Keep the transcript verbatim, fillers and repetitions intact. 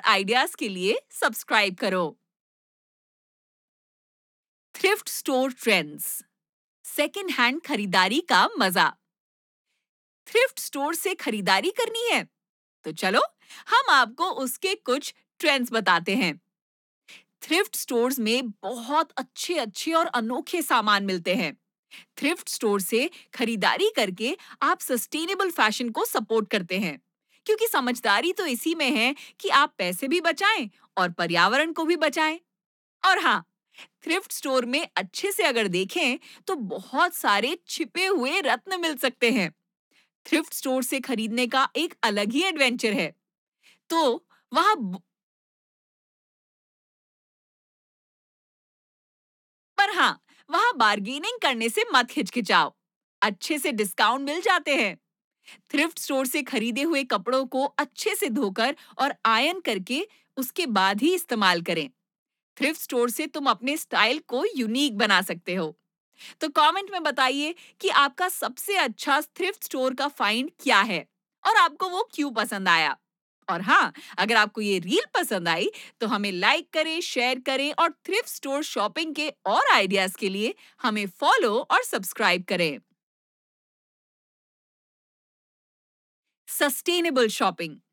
Ideas के लिए subscribe करो। Thrift store trends, second hand खरीदारी का मजा। थ्रिफ्ट स्टोर से खरीदारी करनी है तो चलो हम आपको उसके कुछ ट्रेंड्स बताते हैं। थ्रिफ्ट स्टोर्स में बहुत अच्छे अच्छे और अनोखे सामान मिलते हैं। थ्रिफ्ट स्टोर से खरीदारी करके आप सस्टेनेबल फैशन को सपोर्ट करते हैं, क्योंकि समझदारी तो इसी में है कि आप पैसे भी बचाएं और पर्यावरण को भी बचाएं। और हाँ, थ्रिफ्ट स्टोर में अच्छे से अगर देखें तो बहुत सारे छिपे हुए रत्न मिल सकते हैं। थ्रिफ्ट स्टोर से खरीदने का एक अलग ही एडवेंचर है। तो वहां पर हाँ, वहां बार्गेनिंग करने से मत हिचकिचाओ। अच्छे से डिस्काउंट मिल जाते हैं। थ्रिफ्ट स्टोर से खरीदे हुए कपड़ों को अच्छे से धोकर और आयरन करके उसके बाद ही इस्तेमाल करें। थ्रिफ्ट स्टोर से तुम अपने स्टाइल को यूनिक बना सकते हो। तो कमेंट में बताइए कि आपका सबसे अच्छा थ्रिफ्ट स्टोर का फाइंड क्या है और आपको वो क्यों पसंद आया। और हाँ, अगर आपको ये रील पसंद आई तो हमें लाइक करें, शेयर करें और थ्रिफ्ट स्टोर शॉपिंग के और आइडियाज के लिए हमें फॉलो और सब्सक्राइब करें। Sustainable shopping,